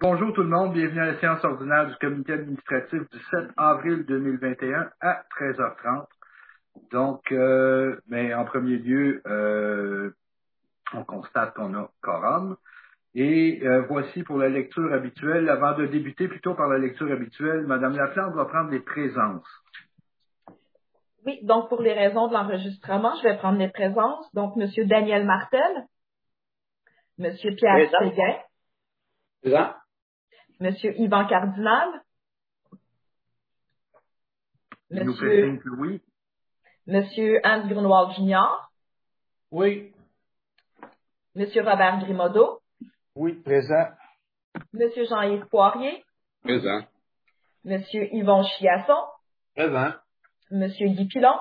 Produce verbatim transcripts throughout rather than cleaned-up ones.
Bonjour tout le monde, bienvenue à la séance ordinaire du comité administratif du sept avril deux mille vingt et un à treize heures trente. Donc, euh, mais en premier lieu, euh, on constate qu'on a quorum. Et euh, voici pour la lecture habituelle. Avant de débuter plutôt par la lecture habituelle, Madame Laplante va prendre les présences. Oui, donc pour les raisons de l'enregistrement, je vais prendre les présences. Donc, Monsieur Daniel Martel, Monsieur Pierre Présent. Séguin, Présent. Monsieur Yvan Cardinal, Il nous fait Monsieur, signe que oui. Monsieur Anne Grunwald Junior, Oui. Monsieur Robert Grimaudeau, Oui, présent. Monsieur Jean-Yves Poirier, Présent. Monsieur Yvon Chiasson, Présent. Monsieur Guy Pilon,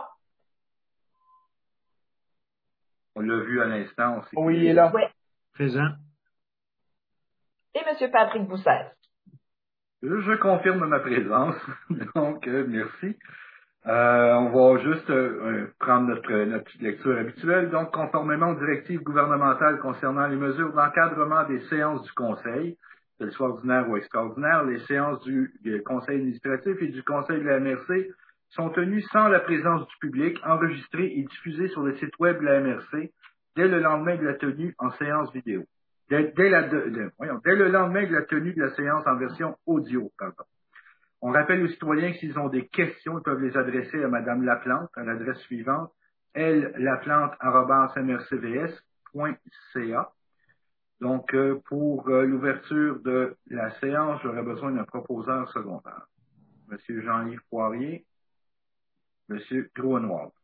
On l'a vu à l'instant. on sait Oui, qu'il il est là. ouais, Présent. et Monsieur Patrick Boussès. Je confirme ma présence. Donc, euh, merci. Euh, on va juste euh, prendre notre, notre petite lecture habituelle. Donc, conformément aux directives gouvernementales concernant les mesures d'encadrement des séances du Conseil, qu'elles soient ordinaires ou extraordinaires, les séances du, du Conseil administratif et du Conseil de la M R C sont tenues sans la présence du public, enregistrées et diffusées sur le site web de la M R C dès le lendemain de la tenue en séance vidéo. Dès, dès, la, de, de, voyons, dès le lendemain de la tenue de la séance en version audio, pardon. On rappelle aux citoyens que s'ils ont des questions, ils peuvent les adresser à Mme Laplante à l'adresse suivante, l laplante arobase m r c v s point c a. Donc, euh, pour euh, l'ouverture de la séance, j'aurais besoin d'un proposeur secondaire. Monsieur Jean-Yves Poirier, Monsieur Grunwald.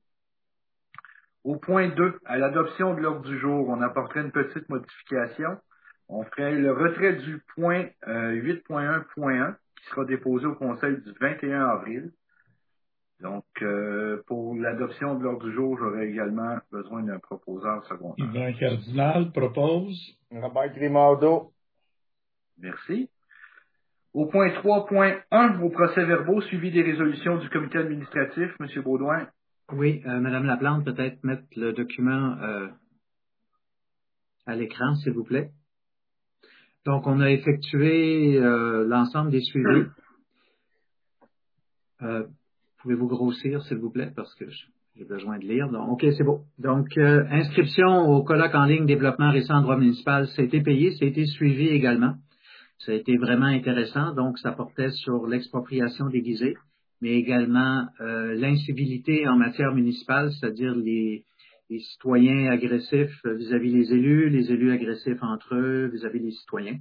Au point deux, à l'adoption de l'ordre du jour, on apporterait une petite modification. On ferait le retrait du point euh, huit point un point un qui sera déposé au Conseil du vingt et un avril. Donc, euh, pour l'adoption de l'ordre du jour, j'aurais également besoin d'un proposeur secondaire. Yvan Cardinal propose. Robert Grimaudeau. Merci. Au point trois point un, vos procès-verbaux suivis des résolutions du comité administratif, M. Baudouin. Oui, euh, Madame Laplante, peut-être mettre le document euh, à l'écran, s'il vous plaît. Donc, on a effectué euh, l'ensemble des suivis. Euh, Pouvez-vous grossir, s'il vous plaît, parce que j'ai besoin de lire. Donc, OK, c'est beau. Donc, euh, inscription au colloque en ligne développement récent en droit municipal, ça a été payé, ça a été suivi également. Ça a été vraiment intéressant. Donc, ça portait sur l'expropriation déguisée, mais également euh, l'incivilité en matière municipale, c'est-à-dire les, les citoyens agressifs vis-à-vis des élus, les élus agressifs entre eux vis-à-vis des citoyens.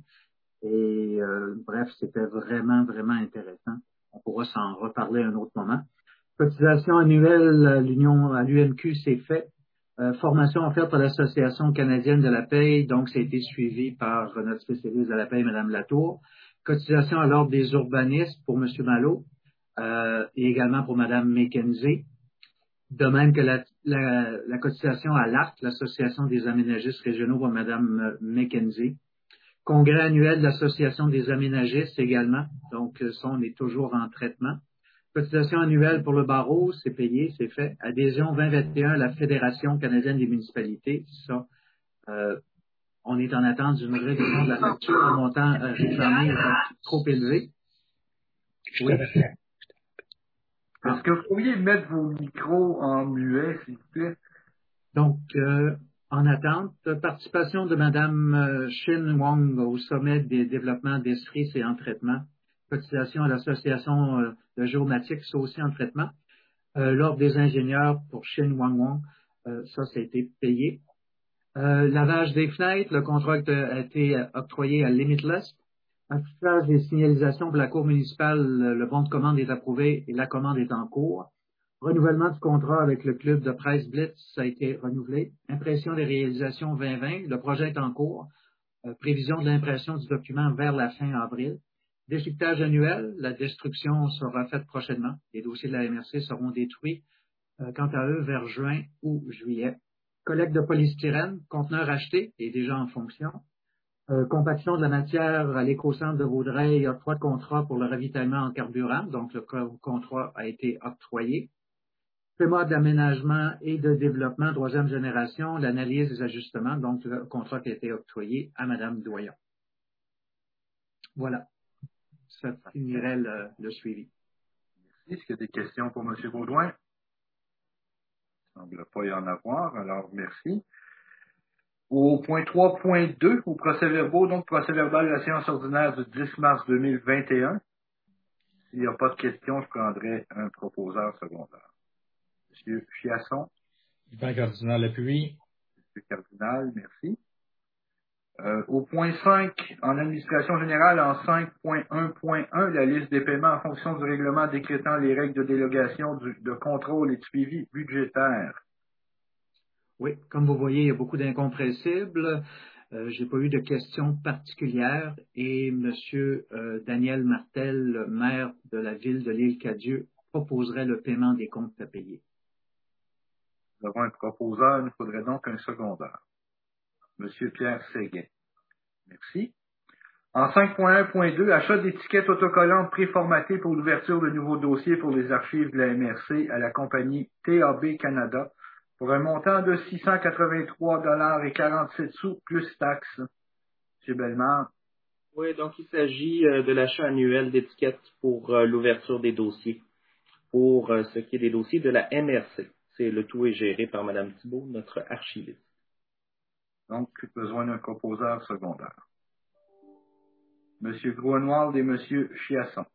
Et euh, bref, c'était vraiment, vraiment intéressant. On pourra s'en reparler à un autre moment. Cotisation annuelle à l'Union, à l'U M Q, c'est fait. Euh, formation offerte par l'Association canadienne de la paye, donc ça a été suivi par notre spécialiste de la paye, Mme Latour. Cotisation à l'Ordre des urbanistes pour M. Malo euh, et également pour Mme McKenzie. De même que la, la, la cotisation à l'A R C, l'Association des aménagistes régionaux pour Mme McKenzie. Congrès annuel de l'Association des aménagistes également, donc ça, on est toujours en traitement. Cotisation annuelle pour le barreau, c'est payé, c'est fait. Adhésion vingt vingt et un à la Fédération canadienne des municipalités, ça, euh, on est en attente d'une révision de la facture. Le montant euh, réclamé est trop élevé. Oui. Est-ce que vous pourriez mettre vos micros en muet, s'il vous plaît? Donc, euh, en attente, participation de Mme Shin Wong au sommet des développements d'esprit, c'est en traitement. Cotisation à l'Association euh, de géomatique, c'est aussi en traitement. Euh, L'Ordre des ingénieurs pour Shin Wang Wong, euh, ça, ça a été payé. Euh, lavage des fenêtres, le contrat a été octroyé à Limitless. Affichage des signalisations pour la Cour municipale, le bon de commande est approuvé et la commande est en cours. Renouvellement du contrat avec le club de presse Blitz, ça a été renouvelé. Impression des réalisations vingt vingt, le projet est en cours. Euh, prévision de l'impression du document vers la fin avril. Déchiquetage annuel, la destruction sera faite prochainement. Les dossiers de la M R C seront détruits, euh, quant à eux, vers juin ou juillet. Collecte de polystyrène, conteneur acheté est déjà en fonction. Euh, compaction de la matière à l'éco-centre de Vaudreuil, octroi de contrat pour le ravitaillement en carburant, donc le contrat a été octroyé. P M A d'aménagement et de développement, troisième génération, l'analyse des ajustements, donc le contrat qui a été octroyé à Mme Doyon. Voilà. Ça finirait le, le suivi. Merci. Est-ce qu'il y a des questions pour M. Baudouin? Il ne semble pas y en avoir, alors merci. Au point trois point deux, au procès-verbaux, donc procès-verbal de la séance ordinaire du dix mars deux mille vingt et un. S'il n'y a pas de questions, je prendrai un proposeur secondaire. M. Chiasson. Yvan Cardinal appuie. M. Cardinal, merci. Euh, au point cinq, en administration générale, en cinq point un point un, la liste des paiements en fonction du règlement décrétant les règles de délégation du, de contrôle et de suivi budgétaire. Oui, comme vous voyez, il y a beaucoup d'incompressibles. Euh, j'ai pas eu de questions particulières et M. Euh, Daniel Martel, maire de la ville de l'Île-Cadieux, proposerait le paiement des comptes à payer. Nous avons un proposeur, il nous faudrait donc un secondaire. M. Pierre Séguin. Merci. En cinq point un point deux, achat d'étiquettes autocollantes préformatées pour l'ouverture de nouveaux dossiers pour les archives de la M R C à la compagnie T A B Canada pour un montant de six cent quatre-vingt-trois dollars et quarante-sept sous plus taxes. M. Bellemare. Oui, donc il s'agit euh, de l'achat annuel d'étiquettes pour euh, l'ouverture des dossiers, pour euh, ce qui est des dossiers de la M R C. C'est le tout est géré par Mme Thibault, notre archiviste. Donc, besoin d'un proposeur secondaire. M. Groenewald et M. Chiasson.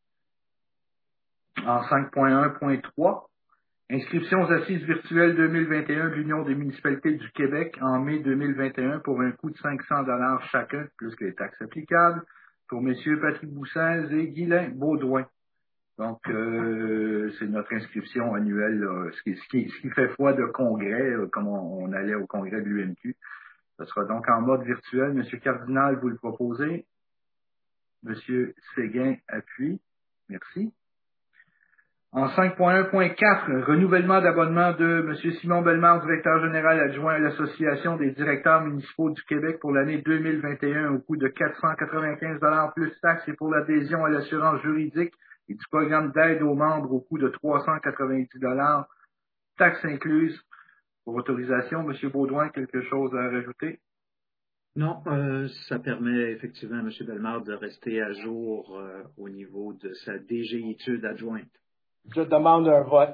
En cinq point un point trois, inscriptions aux assises virtuelles deux mille vingt et un de l'Union des municipalités du Québec en mai deux mille vingt et un pour un coût de cinq cents dollars chacun, plus les taxes applicables, pour M. Patrick Boussens et Guylain Baudouin. Donc, euh, c'est notre inscription annuelle, là, ce, qui, ce, qui, ce qui fait foi de congrès, là, comme on, on allait au congrès de l'U M Q. Ce sera donc en mode virtuel. Monsieur Cardinal, vous le proposez. Monsieur Séguin appuie. Merci. En cinq point un point quatre, renouvellement d'abonnement de M. Simon Bellemare, directeur général adjoint à l'Association des directeurs municipaux du Québec pour l'année deux mille vingt et un au coût de quatre cent quatre-vingt-quinze dollars plus taxes et pour l'adhésion à l'assurance juridique et du programme d'aide aux membres au coût de trois cent quatre-vingt-dix dollars, taxes incluses. Pour autorisation, M. Baudouin, quelque chose à rajouter? Non, euh, ça permet effectivement à M. Bellemare de rester à jour euh, au niveau de sa D G I-tude adjointe. Je demande un vote.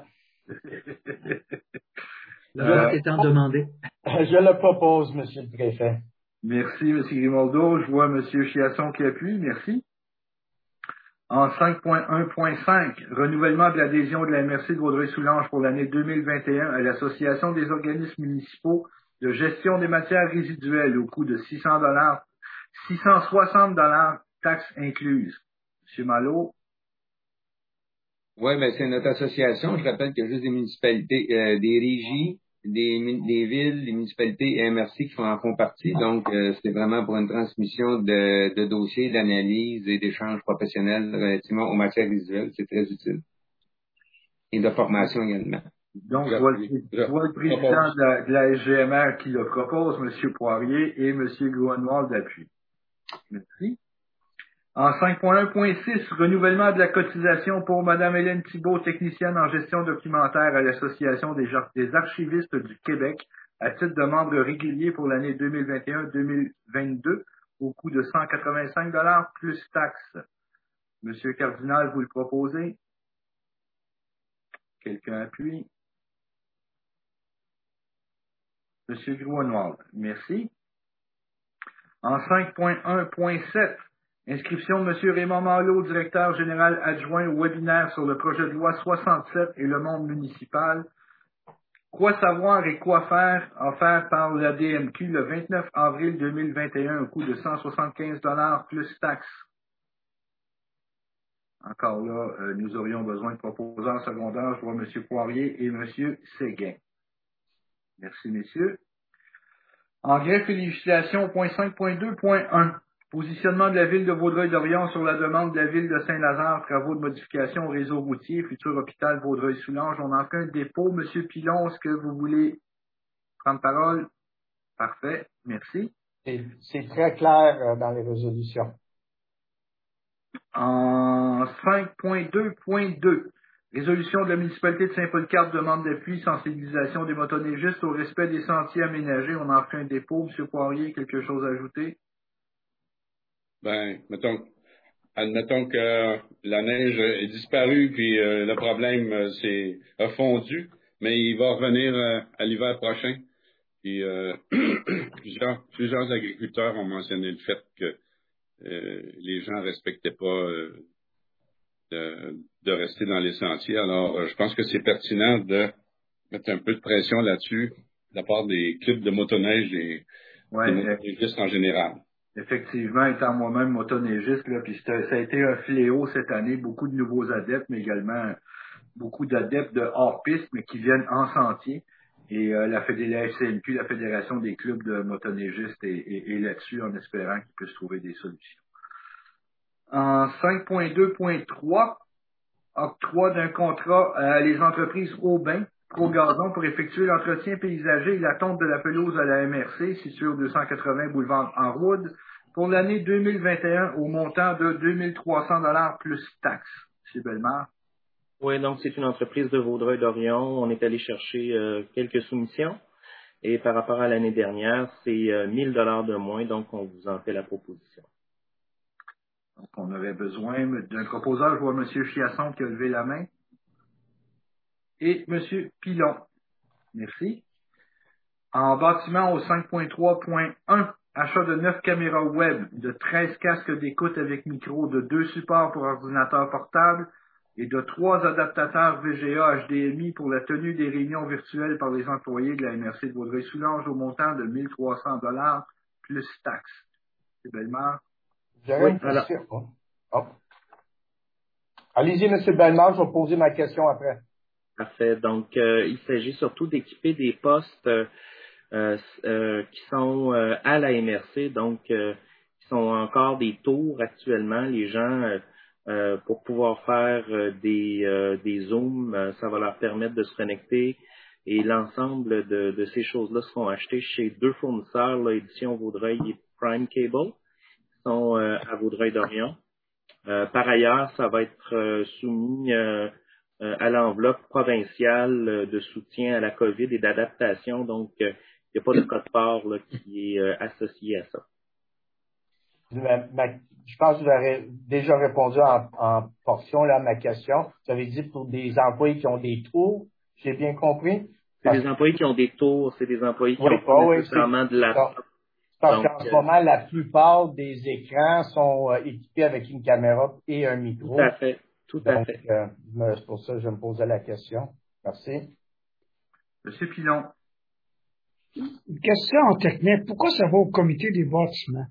Le vote Euh, étant demandé. Je le propose, Monsieur le Préfet. Merci, M. Grimaldo. Je vois M. Chiasson qui appuie. Merci. En cinq point un point cinq, renouvellement de l'adhésion de la M R C de Vaudreuil-Soulanges pour l'année deux mille vingt et un à l'Association des organismes municipaux de gestion des matières résiduelles au coût de six cents dollars, six cent soixante dollars, taxes incluses. M. Malo. Oui, ben c'est notre association. Je rappelle qu'il y a juste des municipalités, euh, des régies, des, des villes, des municipalités et M R C qui font en font partie. Donc, euh, c'est vraiment pour une transmission de, de dossiers, d'analyse et d'échanges professionnels relativement aux matières résiduelles. C'est très utile. Et de formation également. Donc, je vois, le, je vois le président de la, de la S G M R qui le propose, M. Poirier, et M. Groenewald d'appui. Merci. En cinq point un point six, renouvellement de la cotisation pour Mme Hélène Thibault, technicienne en gestion documentaire à l'Association des, des archivistes du Québec, à titre de membre régulier pour l'année deux mille vingt et un deux mille vingt-deux, au coût de cent quatre-vingt-cinq dollars plus taxes. Monsieur Cardinal, vous le proposez? Quelqu'un appuie? Monsieur Groenewald, merci. En cinq point un point sept, inscription de M. Raymond Malo, directeur général adjoint au webinaire sur le projet de loi soixante-sept et le monde municipal. Quoi savoir et quoi faire, offert par la D M Q le vingt-neuf avril deux mille vingt et un au coût de cent soixante-quinze dollars plus taxes. Encore là, euh, nous aurions besoin de proposants secondaires. Je vois M. Poirier et M. Séguin. Merci, messieurs. En greffe et législation, point cinq point deux point un. Positionnement de la Ville de Vaudreuil-Dorion sur la demande de la Ville de Saint-Lazare, travaux de modification au réseau routier, futur hôpital Vaudreuil-Soulanges. On en fait un dépôt. Monsieur Pilon, est-ce que vous voulez prendre parole? Parfait. Merci. C'est, c'est très clair euh, dans les résolutions. En cinq point deux point deux. Résolution de la municipalité de Saint-Paul-Carpe demande d'appui, sensibilisation des motoneigistes au respect des sentiers aménagés. On en fait un dépôt. Monsieur Poirier, quelque chose à ajouter? Ben, mettons, admettons que la neige est disparue, puis euh, le problème euh, s'est a fondu, mais il va revenir euh, à l'hiver prochain. Puis euh, plusieurs, plusieurs agriculteurs ont mentionné le fait que euh, les gens respectaient pas euh, de, de rester dans les sentiers. Alors, euh, je pense que c'est pertinent de mettre un peu de pression là-dessus de la part des clubs de motoneige et Ouais, des motoneigistes en général. Effectivement, étant moi-même motoneigiste, là, puis ça a été un fléau cette année, beaucoup de nouveaux adeptes, mais également beaucoup d'adeptes de hors-piste, mais qui viennent en sentier. Et euh, la, Fédé- la F C N Q, la Fédération des clubs de motoneigistes, est, est, est là-dessus en espérant qu'ils puissent trouver des solutions. En cinq point deux point trois, octroi d'un contrat à les entreprises Aubin, Pro-Gazon, pour effectuer l'entretien paysager et la tonte de la pelouse à la M R C, située au deux cent quatre-vingts boulevard Enroute, pour l'année deux mille vingt et un au montant de deux mille trois cents dollars plus taxes. M. Bellemare. Oui, donc c'est une entreprise de Vaudreuil-Dorion. On est allé chercher euh, quelques soumissions. Et par rapport à l'année dernière, c'est euh, mille dollars de moins, donc on vous en fait la proposition. Donc, on aurait besoin d'un proposeur. Je vois M. Chiasson qui a levé la main. Et M. Pilon. Merci. En bâtiment au cinq point trois point un, achat de neuf caméras web, de treize casques d'écoute avec micro, de deux supports pour ordinateur portable et de trois adaptateurs V G A H D M I pour la tenue des réunions virtuelles par les employés de la M R C de Vaudreuil-Soulanges au montant de mille trois cents dollars plus taxes. C'est Bellemare. J'aurais Oui, une alors. question. Oh. Oh. Allez-y, M. Bellemare, je vais poser ma question après. Parfait. Donc, euh, il s'agit surtout d'équiper des postes euh, euh, euh, qui sont euh, à la M R C, donc euh, qui sont encore des tours actuellement. Les gens, euh, euh, pour pouvoir faire euh, des, euh, des Zooms, euh, ça va leur permettre de se connecter et l'ensemble de, de ces choses-là seront achetées chez deux fournisseurs, là, Édition Vaudreuil et Prime Cable, qui sont euh, à Vaudreuil-Dorion. Euh, par ailleurs, ça va être euh, soumis euh, euh, à l'enveloppe provinciale euh, de soutien à la COVID et d'adaptation. Donc, euh, il n'y a pas de code-part là, qui est euh, associé à ça. Ma, ma, je pense que vous avez déjà répondu en, en portion là, à ma question. Vous avez dit pour des employés qui ont des tours, j'ai bien compris. C'est des employés qui ont des tours, c'est des employés qui oui, ont pas oh, nécessairement oui, de laptop. Parce Donc, qu'en ce euh, moment, la plupart des écrans sont euh, équipés avec une caméra et un micro. Tout à fait, tout à Donc, fait. euh, c'est pour ça que je me posais la question. Merci. M. Pilon. Une question en technique. Pourquoi ça va au comité des bâtiments?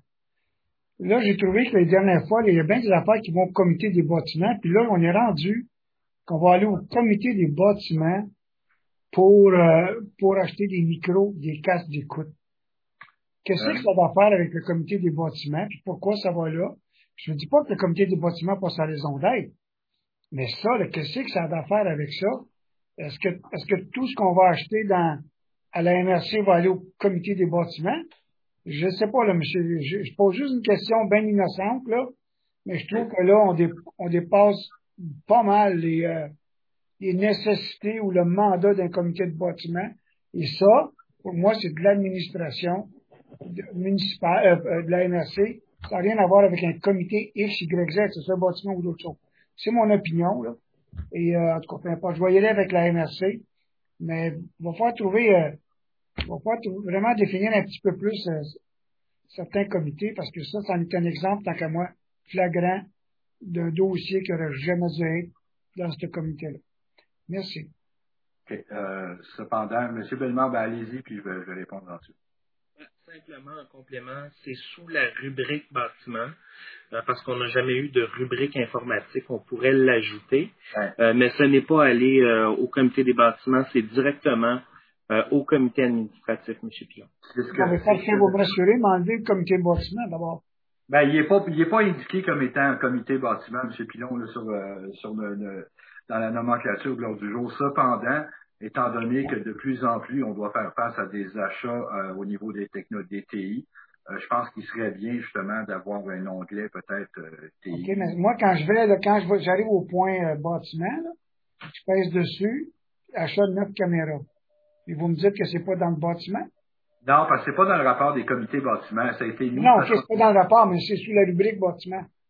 Là, j'ai trouvé que les dernières fois, il y a bien des affaires qui vont au comité des bâtiments, puis là, on est rendu qu'on va aller au comité des bâtiments pour, euh, pour acheter des micros, des casques d'écoute. Qu'est-ce que ça va faire avec le comité des bâtiments, puis pourquoi ça va là? Je ne dis pas que le comité des bâtiments passe à raison d'être, mais ça, là, qu'est-ce que ça va faire avec ça? Est-ce que, est-ce que tout ce qu'on va acheter dans, à la M R C va aller au comité des bâtiments? Je sais pas, là, monsieur, je, je pose juste une question bien innocente, là, mais je trouve que là, on, dé, on dépasse pas mal les, euh, les nécessités ou le mandat d'un comité de bâtiment. Et ça, pour moi, c'est de l'administration municipale, euh, euh, de la M R C. Ça n'a rien à voir avec un comité X, Y, Z, c'est ça, bâtiment ou d'autres choses. C'est mon opinion, là. Et, euh, en tout cas, peu importe, je vais y aller avec la M R C, mais il va falloir trouver, euh, il va falloir trouver, vraiment définir un petit peu plus euh, certains comités, parce que ça, ça en est un exemple, tant qu'à moi, flagrant d'un dossier qui n'aurait jamais dû être dans ce comité-là. Merci. Okay. Euh, cependant, M. Bellemare, ben, allez-y, puis je vais, je vais répondre là-dessus. Simplement, en complément, c'est sous la rubrique bâtiment, euh, parce qu'on n'a jamais eu de rubrique informatique, on pourrait l'ajouter, Ouais. euh, mais ce n'est pas aller euh, au comité des bâtiments, c'est directement euh, au comité administratif, M. Pilon. C'est ce que, Non, mais quand je vous me rassurer, m'enlever le comité de bâtiment d'abord. Ben, il n'est pas, il est pas indiqué comme étant un comité bâtiment, M. Pilon, là, sur, euh, sur le, le, dans la nomenclature de l'ordre du jour. Cependant, étant donné que de plus en plus, on doit faire face à des achats euh, au niveau des techno des T I, euh, je pense qu'il serait bien, justement, d'avoir un onglet, peut-être, euh, T I. OK, mais moi, quand je vais, là, quand je vais, j'arrive au point euh, bâtiment, là, je pèse dessus, achat de neuf caméras. Et vous me dites que c'est pas dans le bâtiment? Non, parce que c'est pas dans le rapport des comités bâtiments. Ça a été mis. Non, OK, c'est pas dans le rapport, mais c'est sous la rubrique bâtiment.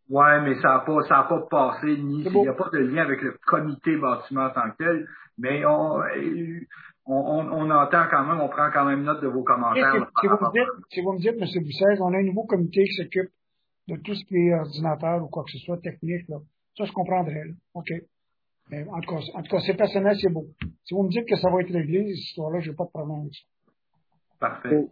Ouais, mais ça n'a pas, ça a pas passé, ni, il C'est beau. n'y a pas de lien avec le comité bâtiment en tant que tel, mais on, on, on, on entend quand même, on prend quand même note de vos Et commentaires. si, là, si par vous me rapport dites, si vous me dites, M. Boussez, on a un nouveau comité qui s'occupe de tout ce qui est ordinateur ou quoi que ce soit technique, là. Ça, je comprendrais, là. OK. Mais en tout cas, en tout cas, c'est personnel, c'est beau. Si vous me dites que ça va être réglé, cette histoire-là, j'ai pas de problème avec ça. Parfait.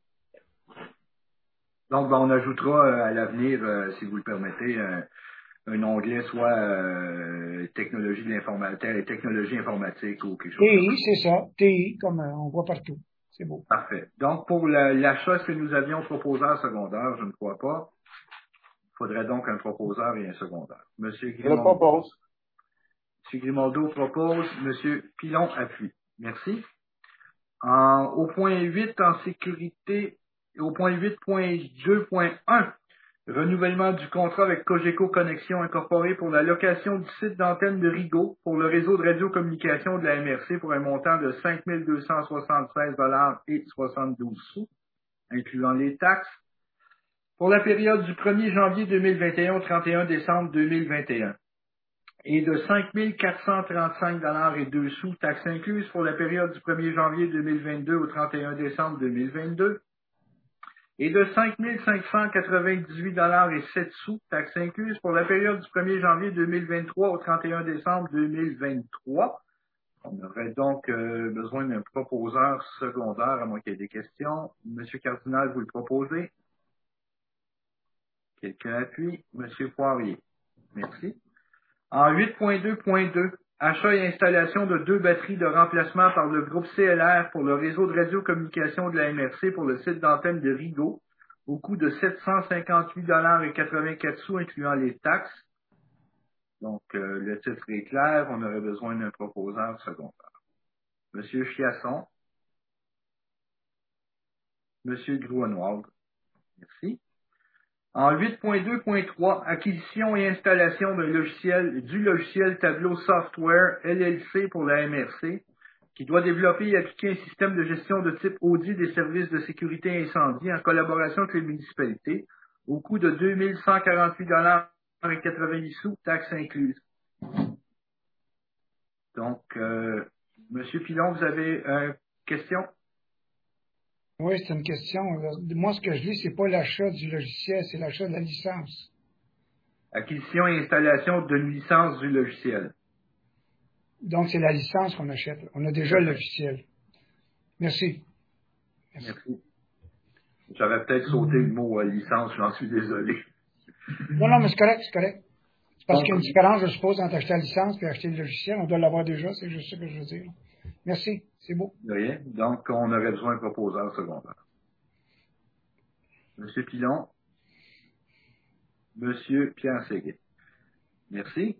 Donc, ben, on ajoutera euh, à l'avenir, euh, si vous le permettez, euh, un onglet soit euh, technologie de l'informatique, technologie informatique ou quelque chose comme T I, c'est ça. T I, comme euh, on voit partout. C'est beau. ça. Parfait. Donc, pour la- l'achat, est-ce que nous avions proposeur secondaire? Je ne crois pas. Il faudrait donc un proposeur et un secondaire. Monsieur Je le Grimaldo. propose. Monsieur Grimaldo propose. Monsieur Pilon appuie. Merci. En- au point huit, en sécurité, au point huit point deux point un, renouvellement du contrat avec Cogeco Connexion Incorporée pour la location du site d'antenne de Rigaud pour le réseau de radiocommunication de la M R C pour un montant de cinq mille deux cent soixante-seize dollars et soixante-douze sous, incluant les taxes, pour la période du premier janvier deux mille vingt et un au trente et un décembre deux mille vingt et un. Et de cinq mille quatre cent trente-cinq dollars et deux sous, taxes incluses, pour la période du premier janvier deux mille vingt-deux au trente et un décembre deux mille vingt-deux, et de cinq mille cinq cent quatre-vingt-dix-huit dollars et sept sous, taxes incluses, pour la période du premier janvier deux mille vingt-trois au trente et un décembre deux mille vingt-trois. On aurait donc euh, besoin d'un proposeur secondaire, à moins qu'il y ait des questions. Monsieur Cardinal, vous le proposez? Quelqu'un appuie? Monsieur Poirier. Merci. En huit point deux point deux, achat et installation de deux batteries de remplacement par le groupe C L R pour le réseau de radiocommunication de la M R C pour le site d'antenne de Rigaud, au coût de sept cent cinquante-huit dollars et quatre-vingt-quatre sous, incluant les taxes. Donc, euh, le titre est clair, on aurait besoin d'un proposeur secondaire. Monsieur Chiasson. Monsieur Gruenwald. Merci. En huit point deux point trois, acquisition et installation d'un logiciel, du logiciel Tableau Software L L C pour la M R C, qui doit développer et appliquer un système de gestion de type audit des services de sécurité incendie en collaboration avec les municipalités, au coût de deux mille cent quarante-huit dollars et quatre-vingt-huit sous, taxes incluses. Donc, euh, Monsieur Pilon, vous avez une question? Oui, c'est une question. Moi, ce que je lis, c'est pas l'achat du logiciel, c'est l'achat de la licence. Acquisition et installation d'une licence du logiciel. Donc, c'est la licence qu'on achète. On a déjà le logiciel. Merci. Merci. Merci. J'avais peut-être sauté le mot euh, licence, j'en suis désolé. Non, non, mais c'est correct, c'est correct. C'est parce qu'il y a une différence, je suppose, entre acheter la licence et acheter le logiciel. On doit l'avoir déjà, c'est juste ça que je veux dire. Merci, c'est beau. De rien. Donc, on aurait besoin d'un proposeur secondaire. Monsieur Pilon. Monsieur Pierre Séguin. Merci.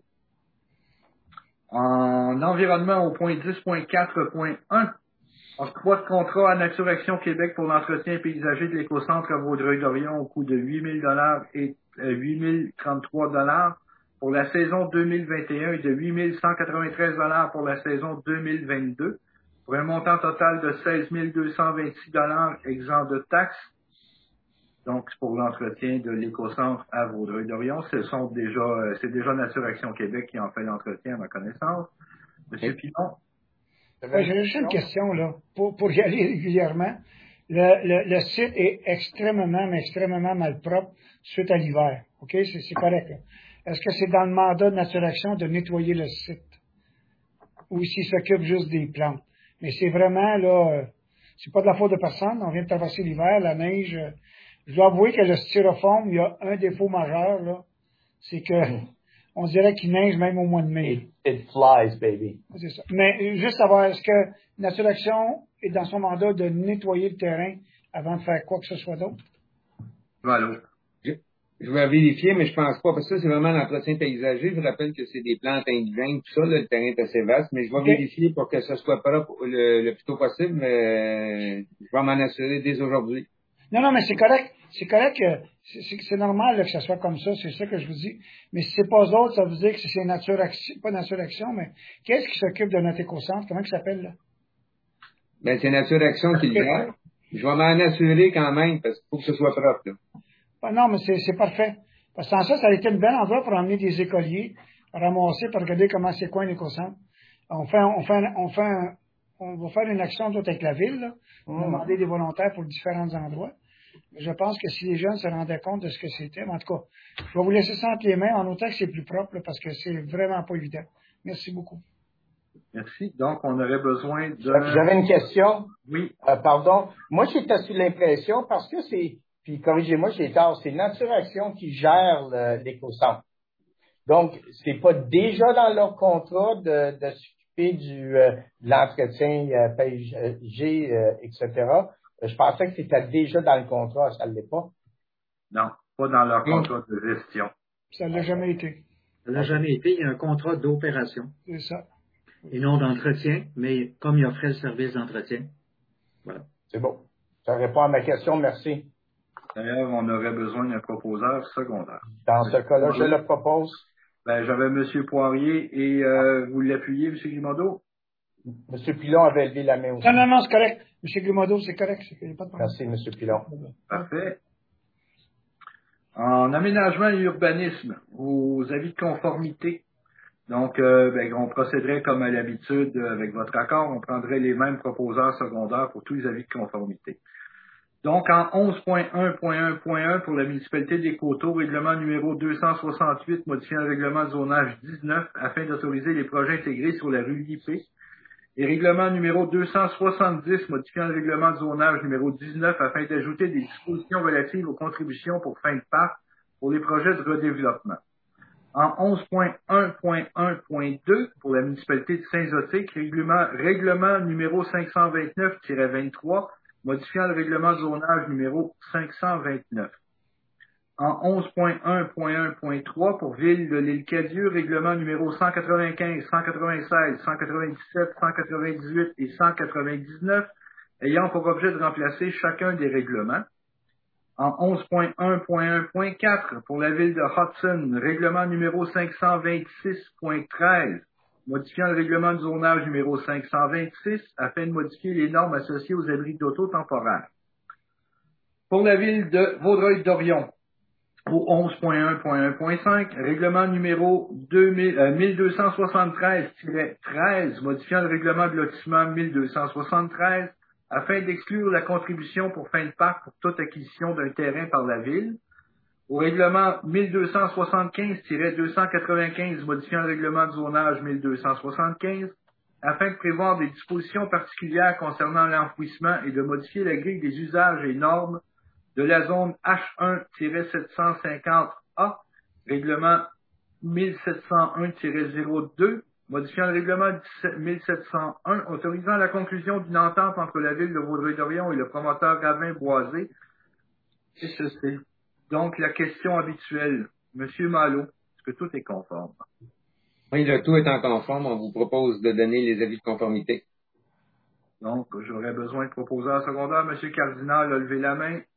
En environnement, au point dix point quatre point un, octroi de contrat à Nature Action Québec pour l'entretien paysager de l'écocentre à Vaudreuil-Dorion au coût de huit mille dollars et euh, huit mille trente-trois dollars pour la saison deux mille vingt et un et de huit mille cent quatre-vingt-treize dollars pour la saison deux mille vingt-deux, pour un montant total de seize mille deux cent vingt-six dollars exempt de taxes. Donc, c'est pour l'entretien de l'écocentre à Vaudreuil-Dorion. Ce sont déjà, euh, c'est déjà Nature Action Québec qui en fait l'entretien, à ma connaissance. Monsieur oui. Pilon. Ouais, j'ai juste une question, là, pour, pour y aller régulièrement. Le, le, le site est extrêmement, mais extrêmement mal propre suite à l'hiver. OK? C'est, c'est correct, là. Est-ce que c'est dans le mandat de Nature Action de nettoyer le site? Ou s'il s'occupe juste des plantes? Mais c'est vraiment, là, euh, c'est pas de la faute de personne. On vient de traverser l'hiver, la neige. Euh, je dois avouer que le styrofoam, il y a un défaut majeur, là. C'est que, mm. on dirait qu'il neige même au mois de mai. It, it flies, baby. C'est ça. Mais juste savoir, est-ce que Nature Action est dans son mandat de nettoyer le terrain avant de faire quoi que ce soit d'autre? Voilà. Je, je vais vérifier, mais je pense pas, parce que ça, c'est vraiment l'entretien paysager. Je rappelle que c'est des plantes indigènes, tout ça, là, le terrain est assez vaste, mais je vais okay. vérifier pour que ce soit propre le, le plus tôt possible, mais je vais m'en assurer dès aujourd'hui. Non, non, mais c'est correct. C'est correct que c'est, c'est, c'est normal là, que ça soit comme ça, c'est ça que je vous dis. Mais si c'est pas eux autres, ça veut dire que c'est Nature Action, pas Nature Action, mais qu'est-ce qui s'occupe de notre écocentre? Comment il s'appelle, là? Ben, c'est Nature Action qui le gère. Je vais m'en assurer quand même, parce qu'il faut que ce soit propre, là. Ah, non, mais c'est, c'est parfait. Parce que sans ça, ça a été un bel endroit pour emmener des écoliers, ramasser, pour regarder comment c'est quoi un écocentre. On fait, on fait, on fait, un, on va faire une action d'autre avec la ville, là. On va demander des volontaires pour différents endroits. Je pense que si les jeunes se rendaient compte de ce que c'était, en tout cas, je vais vous laisser ça entre les mains, en autant que c'est plus propre, là, parce que c'est vraiment pas évident. Merci beaucoup. Merci. Donc, on aurait besoin de... J'avais une question. Oui. Euh, pardon. Moi, j'étais sous l'impression, parce que c'est, puis corrigez-moi, j'ai tort, c'est Nature Action qui gère le- l'écocentre. Donc, c'est pas déjà dans leur contrat de, de s'occuper du euh, de l'entretien euh, P I G, euh, et cetera. Je pensais que c'était déjà dans le contrat, ça ne l'est pas. Non, pas dans leur contrat de gestion. Ça ne l'a jamais été. Ça n'a jamais été. Il y a un contrat d'opération. C'est ça. Et non d'entretien, mais comme il offrait le service d'entretien. Voilà. C'est bon. Ça répond à ma question, merci. D'ailleurs, on aurait besoin d'un proposeur secondaire. Dans ce cas-là, je le propose. Ben, j'avais M. Poirier et euh, vous l'appuyez, M. Guimaudeau? M. Pilon avait levé la main aussi. Non, non, non, c'est correct. M. Guimaudeau, c'est correct. Il n'y a pas de problème. Merci, M. Pilon. Parfait. En aménagement et urbanisme, vos avis de conformité. Donc, euh, ben, on procéderait comme à l'habitude avec votre accord. On prendrait les mêmes proposeurs secondaires pour tous les avis de conformité. Donc, en onze point un point un point un pour la municipalité des Coteaux, règlement numéro deux cent soixante-huit, modifiant le règlement de zonage dix-neuf afin d'autoriser les projets intégrés sur la rue Lippé. Et règlement numéro deux cent soixante-dix, modifiant le règlement de zonage numéro dix-neuf afin d'ajouter des dispositions relatives aux contributions pour fin de parc pour les projets de redéveloppement. En onze point un point un point deux pour la municipalité de Saint-Zotique, règlement, règlement numéro cinq cent vingt-neuf tiret vingt-trois, modifiant le règlement de zonage numéro cinq cent vingt-neuf. En onze point un point un point trois pour Ville de l'île Cadieux, règlement numéro cent quatre-vingt-quinze, cent quatre-vingt-seize, cent quatre-vingt-dix-sept, cent quatre-vingt-dix-huit et cent quatre-vingt-dix-neuf, ayant pour objet de remplacer chacun des règlements. En onze point un point un point quatre pour la Ville de Hudson, règlement numéro cinq cent vingt-six point treize, modifiant le règlement de zonage numéro cinq cent vingt-six afin de modifier les normes associées aux abris d'auto temporaires. Pour la Ville de Vaudreuil-Dorion, au onze point un point un point cinq, règlement numéro deux mille, euh, mille deux cent soixante-treize tiret treize, modifiant le règlement de lotissement mille deux cent soixante-treize, afin d'exclure la contribution pour fin de parc pour toute acquisition d'un terrain par la Ville. Au règlement mille deux cent soixante-quinze tiret deux cent quatre-vingt-quinze, modifiant le règlement de zonage mille deux cent soixante-quinze, afin de prévoir des dispositions particulières concernant l'enfouissement et de modifier la grille des usages et normes de la zone H un tiret sept cent cinquante A, règlement mille sept cent un tiret zéro deux, modifiant le règlement mille sept cent un, autorisant la conclusion d'une entente entre la Ville de Vaudreuil-Dorion et le promoteur Ravin Boisé. Et ceci. Donc, la question habituelle. Monsieur Malo, est-ce que tout est conforme? Oui, le tout est en conforme. On vous propose de donner les avis de conformité. Donc, j'aurais besoin de proposeurs secondaires. Monsieur Cardinal a levé la main.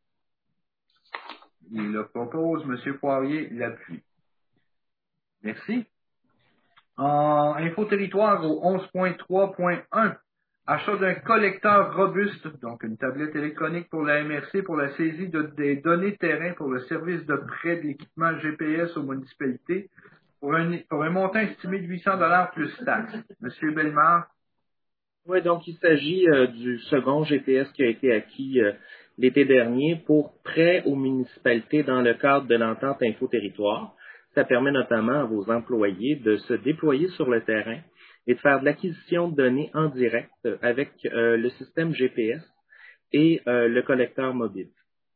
Il le propose. Monsieur Poirier l'appuie. Merci. En info-territoire au onze point trois point un, achat d'un collecteur robuste, donc une tablette électronique pour la M R C pour la saisie de, des données terrain pour le service de prêt de l'équipement G P S aux municipalités pour un, pour un montant estimé de huit cents dollars plus taxes. Monsieur Bellemare. Oui, donc il s'agit euh, du second G P S qui a été acquis euh, l'été dernier pour prêt aux municipalités dans le cadre de l'entente Info-Territoire. Ça permet notamment à vos employés de se déployer sur le terrain et de faire de l'acquisition de données en direct avec euh, le système G P S et euh, le collecteur mobile.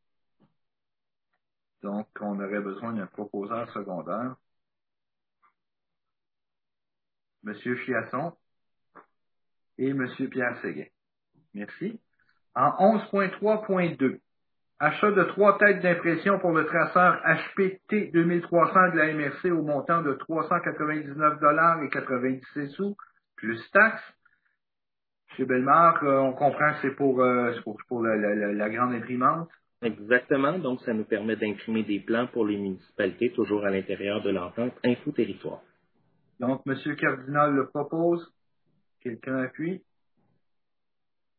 Donc, on aurait besoin d'un proposeur secondaire. Monsieur Chiasson et Monsieur Pierre Séguin. Merci. En onze point trois point deux, achat de trois têtes d'impression pour le traceur H P T deux mille trois cents de la M R C au montant de trois cent quatre-vingt-dix-neuf dollars et quatre-vingt-dix-six sous, plus taxes. Monsieur Bellemare, euh, on comprend que c'est pour, euh, pour, pour la, la, la grande imprimante. Exactement. Donc, ça nous permet d'imprimer des plans pour les municipalités, toujours à l'intérieur de l'entente Info-Territoire. Donc, Monsieur Cardinal le propose. Quelqu'un appuie?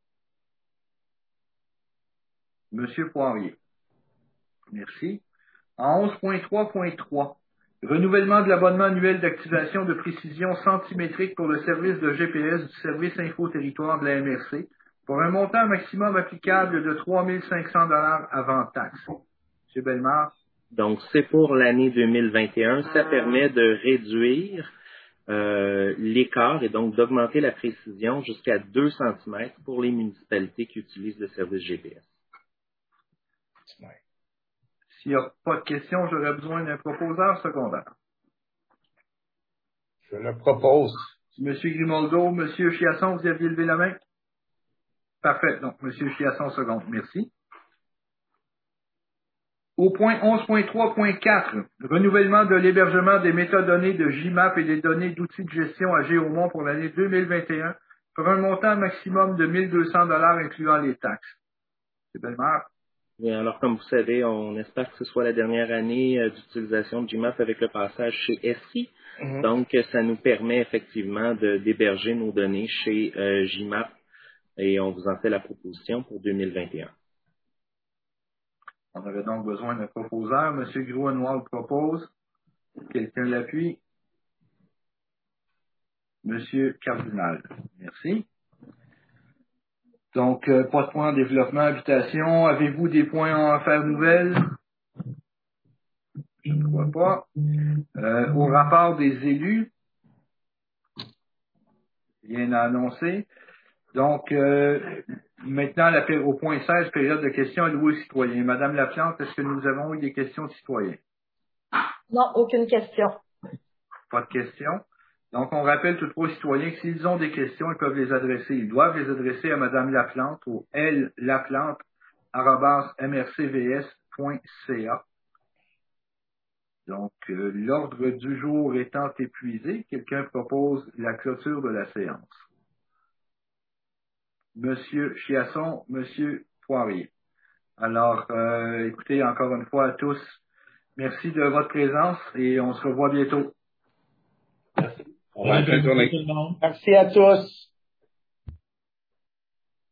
Monsieur Poirier. Merci. En onze point trois point trois, renouvellement de l'abonnement annuel d'activation de précision centimétrique pour le service de G P S du service info-territoire de la M R C pour un montant maximum applicable de trois mille cinq cents dollars avant taxe. M. Bellemare. Donc, c'est pour l'année deux mille vingt et un. Ça permet de réduire euh, l'écart et donc d'augmenter la précision jusqu'à deux centimètres pour les municipalités qui utilisent le service G P S. S'il n'y a pas de questions, j'aurais besoin d'un proposeur secondaire. Je le propose. Monsieur Grimoldo, Monsieur Chiasson, vous aviez levé la main? Parfait. Donc, Monsieur Chiasson, seconde. Merci. Au point onze point trois point quatre, renouvellement de l'hébergement des métadonnées de J M A P et des données d'outils de gestion à Géomont pour l'année deux mille vingt et un pour un montant maximum de mille deux cents dollars incluant les taxes. C'est Bellemare. Oui, alors, comme vous savez, on espère que ce soit la dernière année euh, d'utilisation de G M A P avec le passage chez E S R I. Mm-hmm. Donc, ça nous permet effectivement de, d'héberger nos données chez euh, J M A P et on vous en fait la proposition pour deux mille vingt et un. On avait donc besoin d'un proposeur. M. Grouenwald propose. Quelqu'un l'appuie. M. Cardinal. Merci. Donc, euh, pas de point en développement, habitation. Avez-vous des points en affaires nouvelles? Je ne crois pas. Euh, au rapport des élus, rien à annoncer. Donc, euh, maintenant, la, au point seize, période de questions allouées aux citoyens. Madame Laplante, est-ce que nous avons eu des questions de citoyens? Non, aucune question. Pas de questions. Donc, on rappelle toutefois aux citoyens que s'ils ont des questions, ils peuvent les adresser. Ils doivent les adresser à Madame Laplante au l laplante arobase m r c v s point c a. Donc, euh, l'ordre du jour étant épuisé, quelqu'un propose la clôture de la séance. Monsieur Chiasson, Monsieur Poirier. Alors, euh, écoutez, encore une fois à tous, merci de votre présence et on se revoit bientôt. Merci. Bonne journée. Merci à tous.